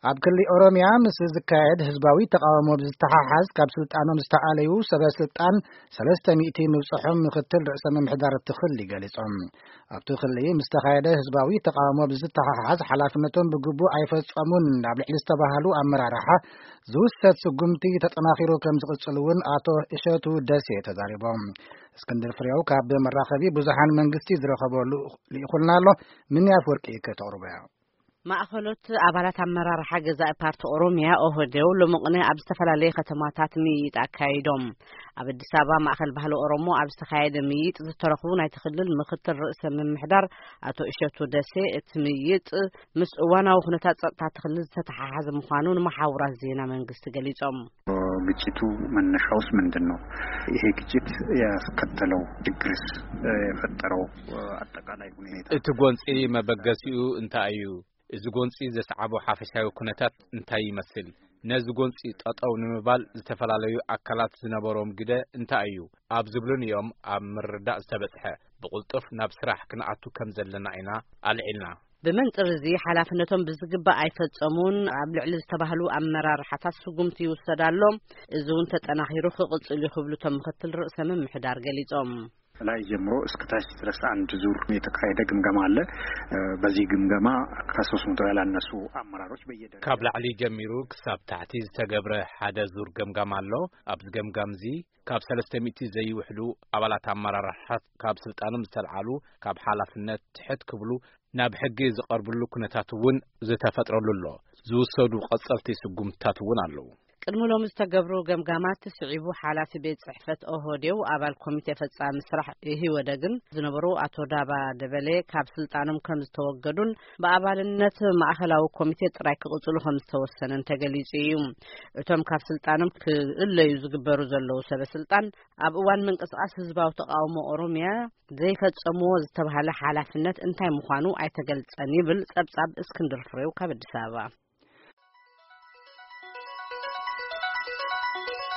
ኣብ ክልል ኦሮሚያ ምስ ዝካየድ ህዝባዊ ተቃውሞ ብዝተሓሓዝ ካብ ስልጣኖም ዝተዓለዩ ሰበስልጣን 300 ምብፅሖም ምክትል ርእሰ ምምሕዳር እቲ ክልል ገሊጾም ኣብቲ ክልል ምስ ተካየደ ህዝባዊ ተቃውሞ ብዝተሓሓዝ ሓላፍነቶም ብግቡእ ኣይፈጸሙን ናብ ልዕሊ ዝተባሃሉ ኣመራርሓ ዝውሰድ ስጉምቲ ተጠናኺሩ ከም ዝቕጽል እውን አቶ እሸቱ ደሴ ተዛሪቦም እስክንድር ፍሬው ካብ መራኸቢ ብዙሃን መንግስቲ ዝረኸበሉ ይኹልና ኣሎ ምን ያፈርቂ ከተቅርበያ ማእኸሎት አባላት አመራርሓ ገዛኢ ፓርቲ ኦሮሚያ ኦህዴው ለመቅነ ኣብ ዝተፈላለዩ ከተማታት ምይይጥ አካይዶም ኣብ አዲስ አበባ ማእኸል ባህሊ ኦሮሞ ኣብ ዝተካየደ ምይይጥ ዝተረኽቡ ናይ ክልል ምክትል ርእሰ ምምሕዳር አቶ እሸቱ ደሴ እቲ ምይይጥ ምስ እዋናዊ ኩነታት ጸጥታ ክልል ዝተተሓሓዘ ምዃኑ ንማሕበራት ዜና መንግስቲ ገሊጾም ግጭቱ መነሻውስ ምንድነው ይሄ ግጭት ያስከተለው ችግርስ የፈጠረው አጠቃላይ ሁኔታ እቲ ጎንጺ መበገሲኡ እንታዩ እዚ ጎንጺ ዘስዓቦ ሓፈሻዊ ኩነታት እንታይ ይመስል ነዚ ጎንጺ ጠጠው ንምባል ዝተፈላለዩ አካላት ዝነበሮም ግደ እንታዩ ኣብ ዝብሉን እዮም ኣብ ምርዳእ ዝተበጽሐ ብቁልጥፍ ናብ ስራሕ ክንኣቱ ከም ዘለና ኢና አልዒልና በመንጥር እዚ ሓላፍነቶም ብዝግባ አይፈጸሙን ኣብ ልዕሊ ዝተባሃሉ አመራርሓታት ስጉምቲ ይወሰዳሎም እዙውን ተጠናኺሩ ክቅጽል ይኽብሉ ቶም ምክትል ርእሰ ምምሕዳር ገሊጾም ላይ ጀምሮ እስከታች ድረስ አንድ ዙር የተካሄደ ግምገማ አለ በዚህ ግምገማ ከ300 ያላነሱ አመራሮች በየደረጃው ካብ ላዕሊ ጀሚሩ ክሳብ ታሕቲ ዝተገብረ ሓደ ዙር ግምገማ ኣሎ ኣብ ግምገምዚ ካብ 300 ዘይውሕዱ አባላት አመራርሓት ካብ ስልጣኖም ዝተልዓሉ ካብ ሓላፍነት ትሕት ክብሉ ናብ ሕጊ ዝቀርብሉ ኩነታት እውን ዝተፈጥረሉ ኣሎ ዝውሰዱ ቀጸልቲ ስጉምታት እውን ኣለዉ ቅድሚ ሎሚ ዝተገብሩ ገምጋማት ስዒቡ ሓላፊ ቤት ጽሕፈት ኦህዴው አባል ኮሚቴ ፈጻሚ ስራሕ ይወደግን ዝነበሩ አቶ ዳባ ደበሌ ካብ ስልጣኖም ከም ዝተወገዱን በአባልነት ማእኸላዊ ኮሚቴ ጥራይ ክቅጽሉ ከም ዝተወሰነን ተገሊጹ እዩ እቶም ካብ ስልጣኖም ክእለዩ ዝግበሩ ዘለዉ ሰበስልጣን ኣብ እዋን ምንቅስቃስ ህዝባዊ ተቃውሞ ኦሮሚያ ዘይፈጸምዎ ዝተባሃለ ሓላፍነት እንታይ ምዃኑ ኣይተገልጸን ይብል ጸብጻብ እስክንድር ፍሬው ካብ አዲስ አበባ